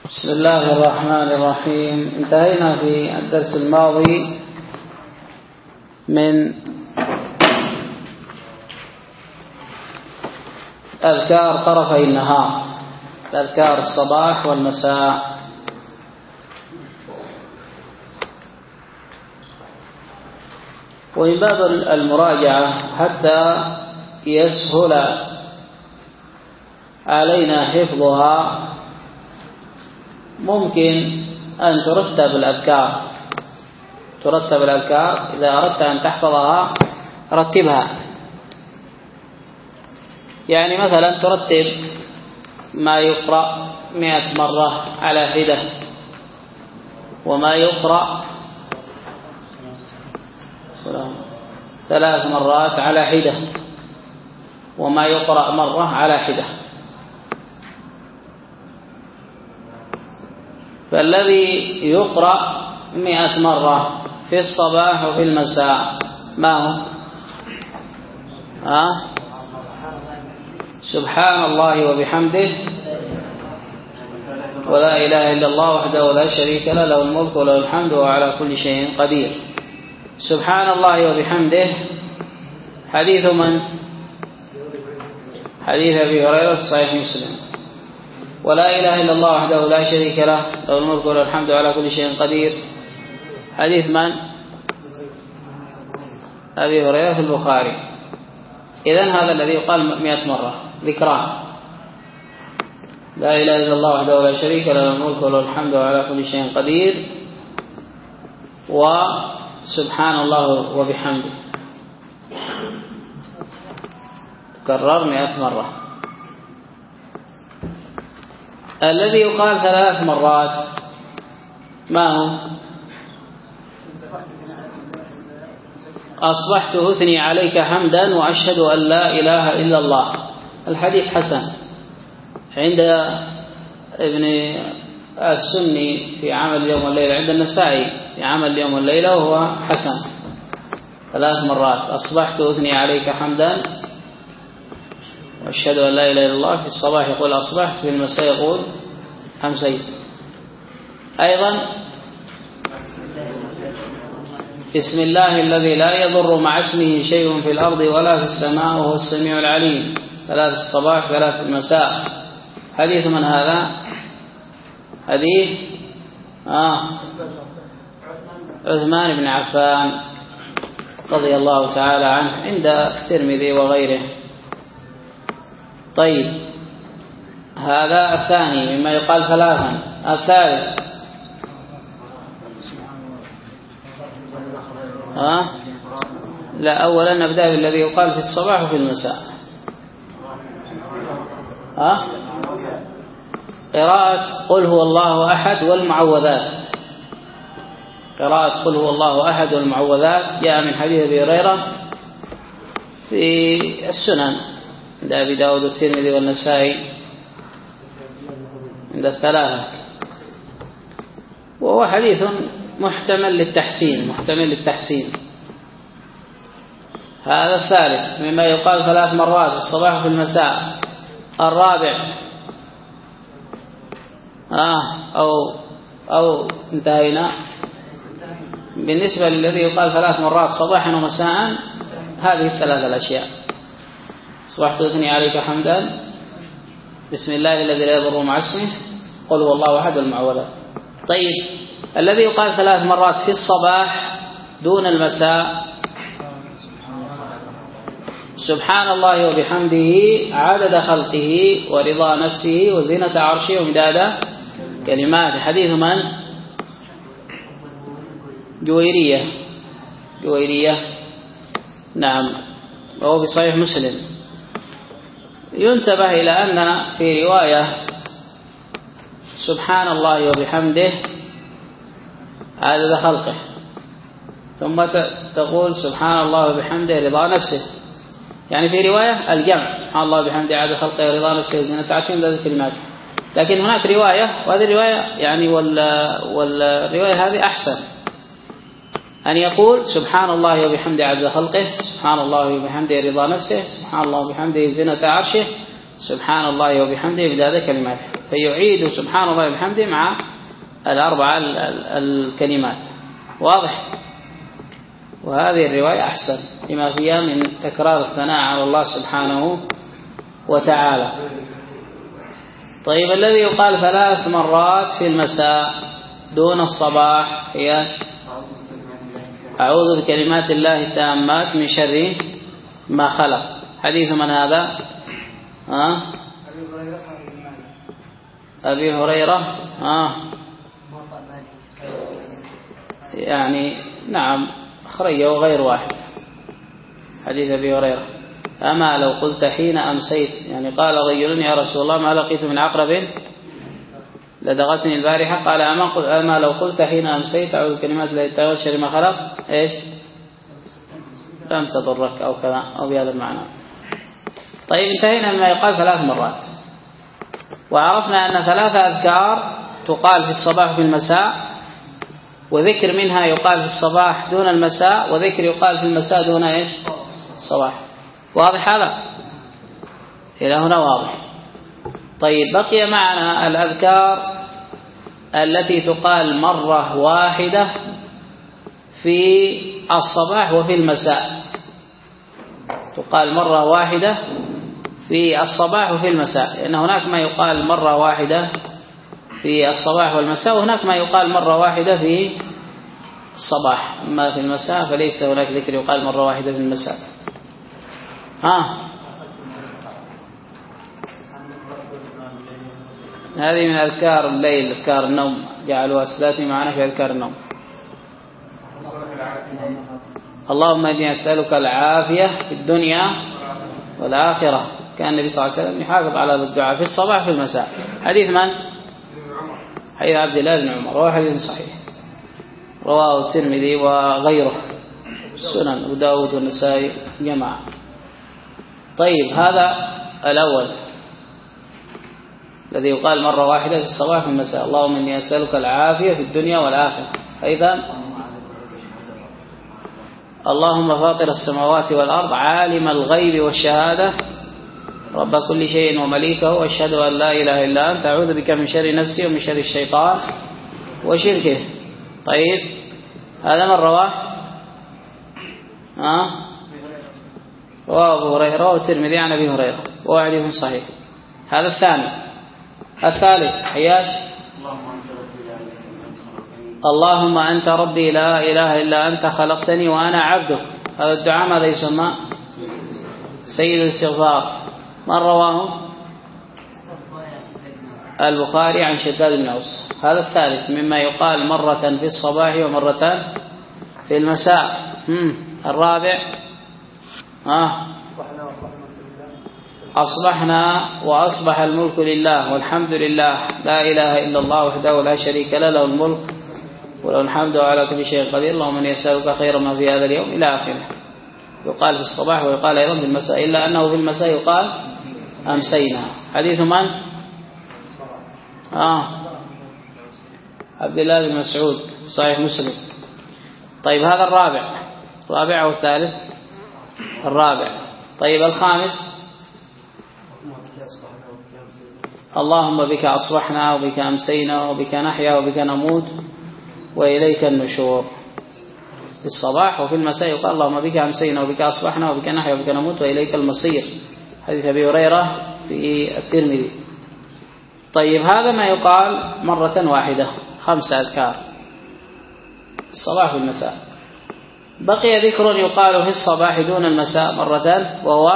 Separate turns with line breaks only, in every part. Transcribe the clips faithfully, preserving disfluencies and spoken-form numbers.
بسم الله الرحمن الرحيم. انتهينا في الدرس الماضي من أذكار طرفي النهار، أذكار الصباح والمساء. ومن باب المراجعة حتى يسهل علينا حفظها ممكن أن ترتب الأذكار ترتب الأذكار إذا أردت أن تحفظها رتبها. يعني مثلا ترتب ما يقرأ مئة مرة على حدة، وما يقرأ ثلاث مرات على حدة، وما يقرأ مرة على حدة. فالذي يقرأ مئة مرة في الصباح وفي المساء ما هو؟ ها؟ سبحان الله وبحمده ولا إله إلا الله وحده لا شريك له له الملك وله الحمد وهو على كل شيء قدير. سبحان الله وبحمده حديث من؟ حديث أبي هريرة في صحيح مسلم. ولا إله إلا الله وحده لا شريك له له الملك وله الحمد على كل شيء قدير حديث من؟ أبي هريرة في البخاري. إذن هذا الذي يقال مئة مرة ذكران: لا إله إلا الله وحده لا شريك له له الملك وله الحمد على كل شيء قدير، وسبحان الله وبحمده تكرر مئة مرة. الذي يقال ثلاث مرات ما هو؟ أصبحت أثني عليك حمدا وأشهد أن لا إله إلا الله. الحديث حسن عند ابن السني في عمل اليوم والليلة، عند النسائي في عمل اليوم والليلة، وهو حسن. ثلاث مرات: أصبحت أثني عليك حمدا وأشهد أن لا إله إلا الله. في الصباح يقول أصبحت، في المساء يقول أمسيت. أيضا بسم الله الذي لا يضر مع اسمه شيء في الأرض ولا في السماء وهو السميع العليم. ثلاث في الصباح ثلاث في المساء. حديث من هذا؟ حديث آه عثمان بن عفان رضي الله تعالى عنه عند الترمذي وغيره. طيب، هذا الثاني مما يقال ثلاثا. الثالث ها؟ لا، أولا نبدأ بالذي يقال في الصباح وفي المساء. ها؟ قراءة قل هو الله أحد والمعوذات. قراءة قل هو الله أحد والمعوذات جاء من حديث أبي هريرة في السنن عند أبي داود والترمذي والنسائي عند الثلاثة، وهو حديث محتمل للتحسين محتمل للتحسين. هذا الثالث مما يقال ثلاث مرات في الصباح وفي المساء. الرابع آه أو أو انتهينا. بالنسبة للذي يقال ثلاث مرات صباحا ومساء، هذه الثلاث الأشياء: أصبحت أثني عليك حمدا، بسم الله الذي لا يضر مع اسمه، قل هو الله أحد والمعوذات. طيب، الذي يقال ثلاث مرات في الصباح دون المساء: سبحان الله وبحمده عدد خلقه ورضا نفسه وزينة عرشه ومداد كلماته. حديث من؟ جويرية جويرية نعم، وهو في صحيح مسلم. ينتبه إلى أن في رواية سبحان الله وبحمده عدد خلقه، ثم تقول سبحان الله وبحمده رضا نفسه. يعني في رواية الجمع: سبحان الله وبحمده عدد خلقه ورضا نفسه وزينة عرشه ومداد كلماته. لكن هناك رواية، وهذه الرواية يعني والرواية هذه أحسن، أن يقول سبحان الله وبحمده عدد خلقه، سبحان الله وبحمده رضا نفسه، سبحان الله وبحمده زينة عرشه، سبحان الله وبحمده مداد كلماته. فيعيد سبحان الله وبحمده مع الأربع الكلمات. واضح؟ وهذه الرواية أحسن لما فيها من تكرار الثناء على الله سبحانه وتعالى. طيب الذي يقال ثلاث مرات في المساء دون الصباح هي أعوذ بكلمات الله التامات من شر ما خلق. حديث من هذا؟ ها؟ أبي هريرة. آه. يعني نعم أخرجه غير واحد حديث أبي هريرة. أما لو قلت حين أمسيت، يعني قال رجل يا رسول الله ما لقيت من عقرب لدغتني البارحة، قال أما, أما لو قلت حين أمسيت أعوذ بكلمات الله التامات من شر ما خلق إيش لم تضرك أو كذا أو بهذا المعنى. طيب انتهينا مما يقال ثلاث مرات، وعرفنا أن ثلاثة أذكار تقال في الصباح وفي المساء، وذكر منها يقال في الصباح دون المساء، وذكر يقال في المساء دون إيش الصباح. واضح هذا؟ إلى هنا واضح. طيب بقي معنا الأذكار التي تقال مرة واحدة في الصباح وفي المساء، تقال مرة واحدة في الصباح وفي المساء، لأن هناك ما يقال مرة واحدة في الصباح والمساء، وهناك ما يقال مرة واحدة في الصباح. أما في المساء فليس هناك ذكر يقال مرة واحدة في المساء. ها هذه من أذكار الليل، أذكار النوم، جعلوا أسلاتي معنا في أذكار النوم. اللهم إني أسألك العافية في الدنيا والآخرة. كان النبي صلى الله عليه وسلم يحافظ على هذا الدعاء في الصباح في المساء. حديث من؟ حديث عبد الله بن عمر، رواه حديث صحيح رواه الترمذي وغيره، السنن أبو داود والنسائي جماعة. طيب هذا الأول الذي يقال مرة واحدة في الصباح في المساء، اللهم إني أسألك العافية في الدنيا والآخرة. أيضا اللهم فاطر السماوات والأرض عالم الغيب والشهادة رب كل شيء ومليكه، وأشهد أن لا إله إلا أنت أعوذ بك من شر نفسي ومن شر الشيطان وشركه. طيب هذا من رواه؟ ها رواه أبو هريرة، رواه الترمذي عن أبي هريرة، وهو حديث صحيح. هذا الثاني. الثالث حياش اللهم أنت ربي لا إله إلا أنت خلقتني وأنا عبدك. هذا الدعاء ماذا يسمى؟ سيد الاستغفار. من رواه؟ البخاري عن شداد بن أوس. هذا الثالث مما يقال مرة في الصباح ومرة في المساء. الرابع آه. أصبحنا وأصبح الملك لله والحمد لله لا إله إلا الله وحده لا شريك له له الملك وله الحمد وعلى كل شيء قدير، اللهم إني أسألك خير ما في هذا اليوم إلى آخره. يقال في الصباح ويقال أيضا في المساء، إلا أنه في المساء يقال أمسينا. حديث من؟ آه عبد الله بن مسعود صحيح مسلم. طيب هذا الرابع. الرابع أو الثالث؟ الرابع. طيب الخامس اللهم بك أصبحنا وبك أمسينا وبك نحيا وبك نموت وإليك النشور. في الصباح وفي المساء يقال اللهم بك أمسينا وبك أصبحنا وبك نحيا وبك نموت وإليك المصير. حديث أبي هريرة في الترمذي. طيب هذا ما يقال مرة واحدة، خمسة أذكار الصباح والمساء. بقي ذكر يقال في الصباح دون المساء مرة، وهو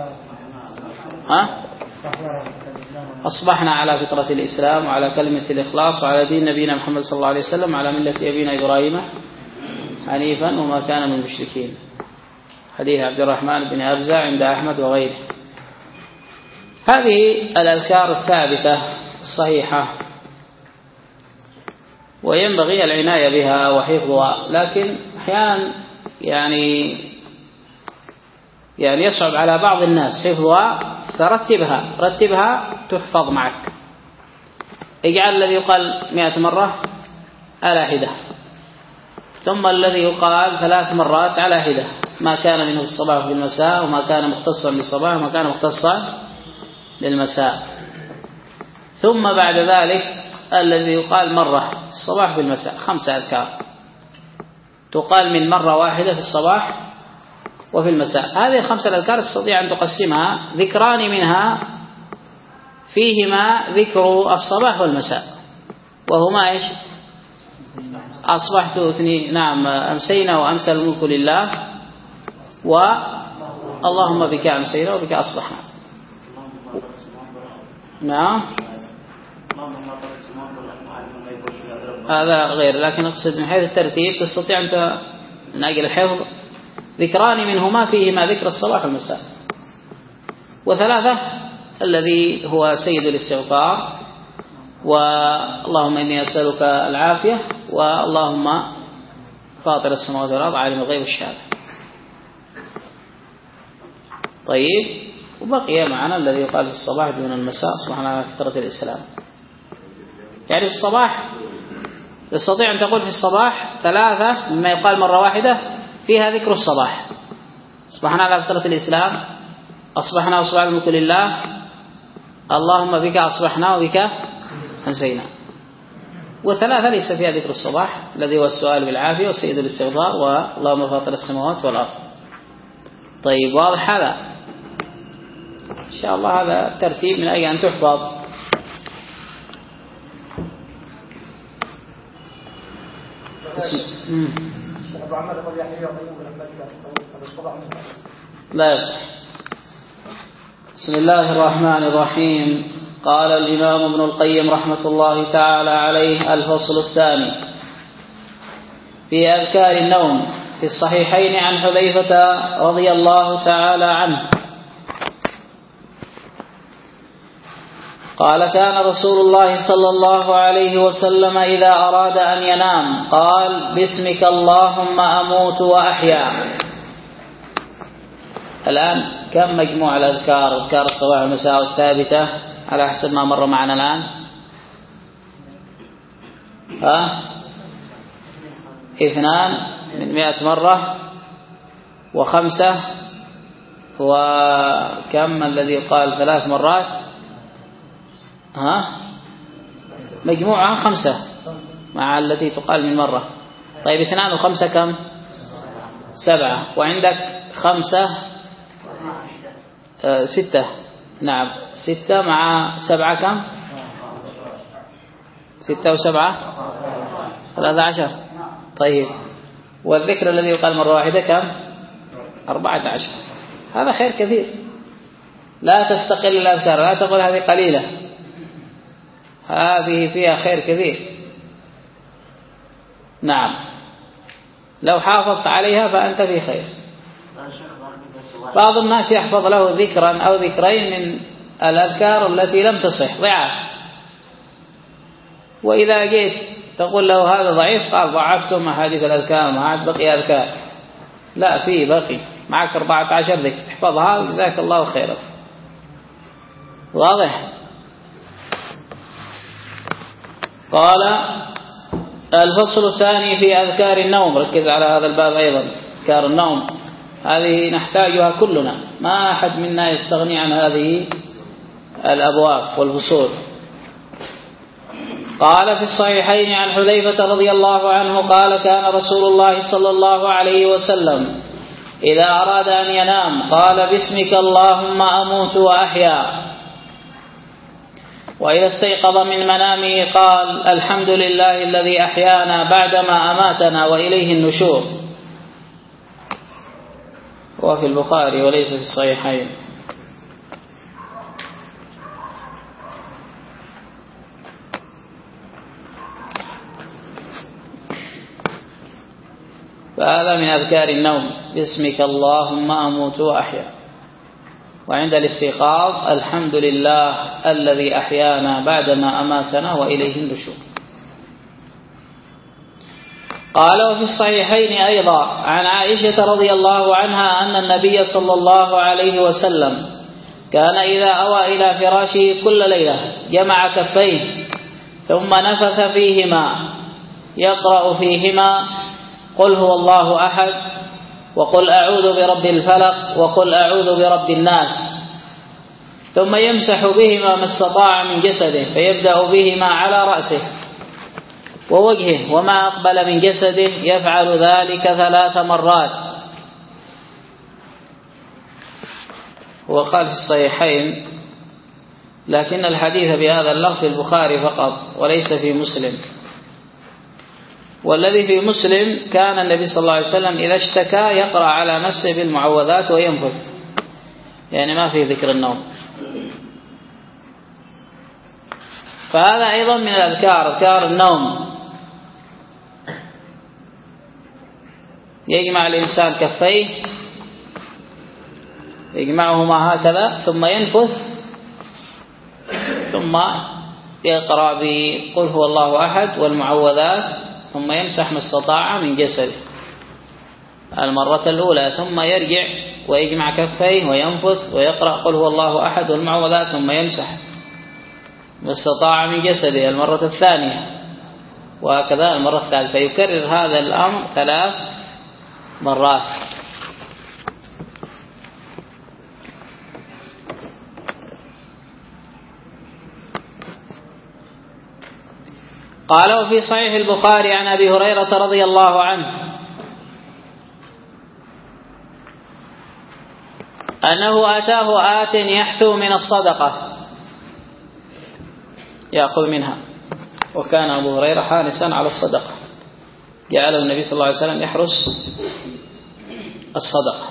ها أصبحنا على فطرة الإسلام وعلى كلمة الإخلاص وعلى دين نبينا محمد صلى الله عليه وسلم وعلى ملة أبينا إبراهيم حنيفا وما كان من المشركين. حديث عبد الرحمن بن أبزة عند أحمد وغيره. هذه الأذكار الثابتة الصحيحة وينبغي العناية بها وحفظها، لكن أحيانا يعني يعني يصعب على بعض الناس حفظها، فرتبها رتبها تحفظ معك. اجعل الذي يقال مئة مرة على حدة، ثم الذي يقال ثلاث مرات على حدة، ما كان منه في الصباح وفي المساء، وما كان مختصا بالصباح وما كان مختصا للمساء. ثم بعد ذلك الذي يقال مرة في الصباح في المساء، خمسة أذكار تقال من مرة واحدة في الصباح وفي المساء. هذه الخمسة الأذكار تستطيع أن تقسمها، ذكران منها فيهما ذكر الصباح والمساء، وهما إيش؟ أصبحت اثني نعم أمسينا وأمسى الملك لله، واللهم بك أمسينا وبك أصبحنا. نعم هذا غير، لكن أقصد من حيث الترتيب تستطيع أنت من أجل الحفظ ذكران منهما فيهما ذكر الصباح والمساء. وثلاثة الذي هو سيد الاستغفار، واللهم إني أسألك العافية، واللهم فاطر السماوات والأرض عالم الغيب والشهادة. طيب، وبقي معنا الذي يقال في الصباح دون المساء سبحان الله فترة الإسلام. يعني في الصباح تستطيع أن تقول في الصباح ثلاثة مما يقال مرة واحدة فيها ذكر الصباح، سبحان الله فترة الإسلام، أصبحنا وأصبح الملك لله، اللهم بك أصبحنا وبك أمسينا. وثلاثة ليس فيها ذكر الصباح الذي هو السؤال بالعافية والسيد الاستغفار واللهم فاطر السماوات والأرض. طيب، واضح هذا؟ إن شاء الله هذا ترتيب من أجل أن تحفظ. لا يصح. بسم الله الرحمن الرحيم. قال الإمام ابن القيم رحمة الله تعالى عليه: الفصل الثاني في أذكار النوم. في الصحيحين عن حذيفة رضي الله تعالى عنه قال: كان رسول الله صلى الله عليه وسلم إذا أراد أن ينام قال: باسمك اللهم أموت وأحيا. الآن كم مجموع الأذكار؟ أذكار الصباح والمساء الثابتة على حسب ما مر معنا الآن. ها؟ اثنان من مئة مرة، وخمسة، وكم الذي يقال ثلاث مرات؟ ها؟ مجموعة خمسة مع التي تقال من مرة. طيب، اثنان وخمسة كم؟ سبعة. وعندك خمسة آه ستة. نعم، ستة مع سبعة كم؟ ستة وسبعة ثلاثة عشر. طيب، والذكر الذي يقال مرة واحدة كم؟ أربعة عشر. هذا خير كثير. لا تستقل الأذكار، لا تقول هذه قليلة، هذه فيها خير كثير. نعم، لو حافظت عليها فأنت في خير. بعض الناس يحفظ له ذكرا أو ذكرين من الأذكار التي لم تصح ضعاف، وإذا جيت تقول له هذا ضعيف قال: ضعفتم أحاديث الأذكار، ما عاد بقي أذكار. لا، في بقي معك أربعة عشر ذكر، احفظها وجزاك الله خيرا. واضح؟ قال: الفصل الثاني في أذكار النوم. ركز على هذا الباب أيضا، أذكار النوم هذه نحتاجها كلنا، ما أحد منا يستغني عن هذه الأبواب والفصول. قال: في الصحيحين عن حذيفة رضي الله عنه قال: كان رسول الله صلى الله عليه وسلم إذا أراد أن ينام قال: باسمك اللهم أموت وأحيا. وإذا استيقظ من منامه قال: الحمد لله الذي أحيانا بعدما أماتنا وإليه النشور. وفي البخاري وليس في الصحيحين. فهذا من أذكار النوم: باسمك اللهم أموت وأحيا. وعند الاستيقاظ: الحمد لله الذي أحيانا بعدما أماتنا وإليه النشور. قال: وفي الصحيحين أيضا عن عائشة رضي الله عنها أن النبي صلى الله عليه وسلم كان إذا أوى إلى فراشه كل ليلة جمع كفيه ثم نفث فيهما يقرأ فيهما: قل هو الله أحد، وقل أعوذ برب الفلق، وقل أعوذ برب الناس. ثم يمسح بهما ما استطاع من جسده، فيبدأ بهما على رأسه ووجهه وما أقبل من جسده، يفعل ذلك ثلاث مرات. وقال في الصحيحين، لكن الحديث بهذا اللفظ في البخاري فقط وليس في مسلم. والذي في مسلم كان النبي صلى الله عليه وسلم إذا اشتكى يقرأ على نفسه بالمعوذات وينفث، يعني ما في ذكر النوم. فهذا أيضا من الأذكار، أذكار النوم. يجمع الإنسان كفيه، يجمعهما هكذا ثم ينفث، ثم يقرأ بقل هو الله أحد والمعوذات، ثم يمسح ما استطاع من جسده المرة الأولى، ثم يرجع ويجمع كفيه وينفث ويقرأ قل هو الله أحد والمعوذات، ثم يمسح ما استطاع من جسده المرة الثانية، وهكذا المرة الثالثة. فيكرر هذا الأمر ثلاث مرات. قال وفي صحيح البخاري عن أبي هريرة رضي الله عنه أنه أتاه آت يحثو من الصدقة يأخذ منها، وكان أبو هريرة حارسا على الصدقة، جعله النبي صلى الله عليه وسلم يحرس الصدقة،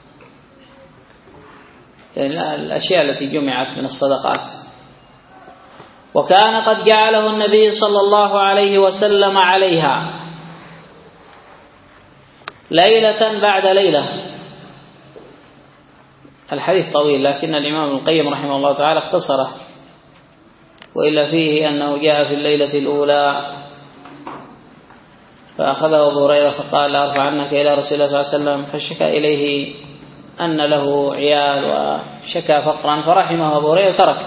يعني الأشياء التي جمعت من الصدقات. وكان قد جعله النبي صلى الله عليه وسلم عليها ليلة بعد ليلة. الحديث طويل، لكن الإمام ابن القيم رحمه الله تعالى اختصره، وإلا فيه أنه جاء في الليلة الأولى فأخذه أبو هريرة فقال لا أرفع عنك إلى رسول الله صلى الله عليه وسلم، فشكى إليه أن له عيال وشكى فقرا، فرحمه أبو هريرة تركه،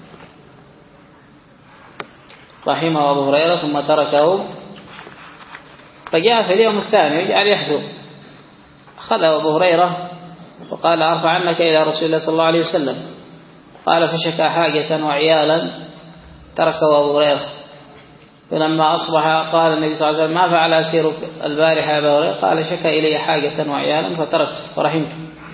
رحمه أبو هريرة ثم تركه. فجاء في اليوم الثاني يجعل يحثو، أخذه أبو هريرة وقال أرفع عنك إلى رسول الله صلى الله عليه وسلم، قال فشكى حاجة وعيالا تركه أبو هريرة. فلما أصبح قال النبي صلى الله عليه وسلم ما فعل أسيرك البارحة يا أبو هريرة؟ قال شكى إلي حاجة وعيالا فتركته فرحمته.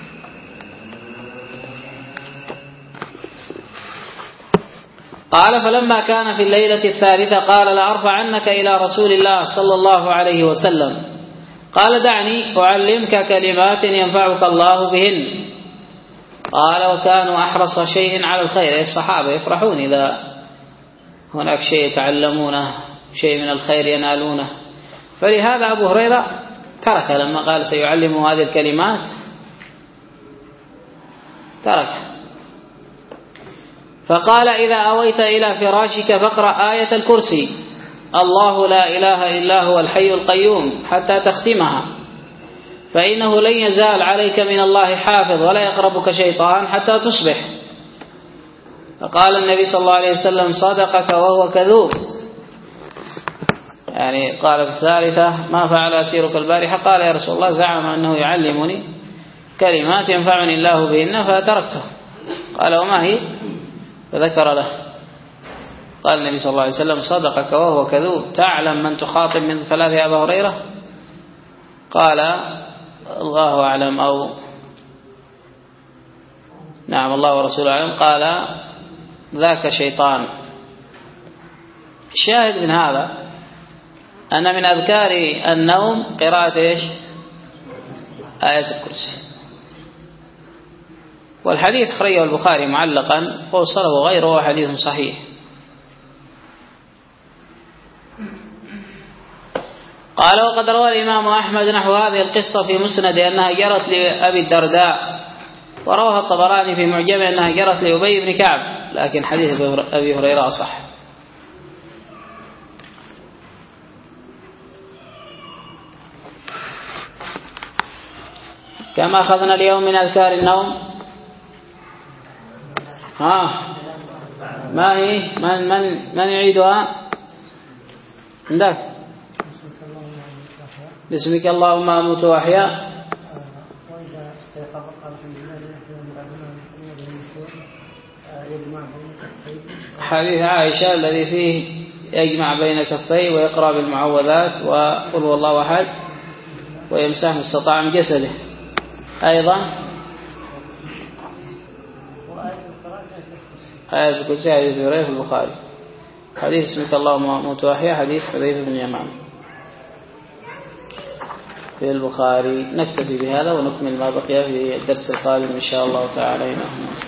قال فلما كان في الليلة الثالثة قال لأرفع عنك إلى رسول الله صلى الله عليه وسلم، قال دعني أعلمك كلمات ينفعك الله بهن. قال وكانوا أحرص شيء على الخير، الصحابة يفرحون إذا هناك شيء يتعلمونه، شيء من الخير ينالونه، فلهذا أبو هريرة ترك لما قال سيعلمه هذه الكلمات ترك. فقال إذا أويت إلى فراشك فاقرأ آية الكرسي، الله لا إله إلا هو الحي القيوم، حتى تختمها، فإنه لن يزال عليك من الله حافظ ولا يقربك شيطان حتى تصبح. فقال النبي صلى الله عليه وسلم صدقك وهو كذوب، يعني قال في الثالثة ما فعل أسيرك البارحة؟ قال يا رسول الله زعم أنه يعلمني كلمات ينفعني الله بهن فتركته. قال وما هي؟ فذكر له. قال النبي صلى الله عليه وسلم صدقك وهو كذوب، تعلم من تخاطب من ثلاثة يا أبا هريرة؟ قال الله أعلم، أو نعم الله ورسوله أعلم. قال ذاك شيطان. الشاهد من هذا أن من أذكار النوم قراءة إيش؟ آية الكرسي. والحديث خرجه البخاري معلقا ووصله غيره وهو حديث صحيح. قال وقد روى الإمام أحمد نحو هذه القصة في مسند أنها جرت لأبي الدرداء، وروها الطبراني في معجمه أنها جرت لأبي بن كعب، لكن حديث أبي هريرة صح. كما أخذنا اليوم من أذكار النوم. ها ما هي؟ من من من يعيدها عندك؟ باسمك اللهم أموت وأحيا. حديث عائشة الذي فيه يجمع بين كفيه ويقرأ بالمعوذات وقل هو الله أحد ويمسح ما استطاع من جسده. أيضا آية الكرسي حديث هريرة في البخاري. حديث اسمك اللهم متوحيا حديث حذيفة بن يمان في البخاري. نكتفي بهذا ونكمل ما بقي في الدرس القادم إن شاء الله تعالى.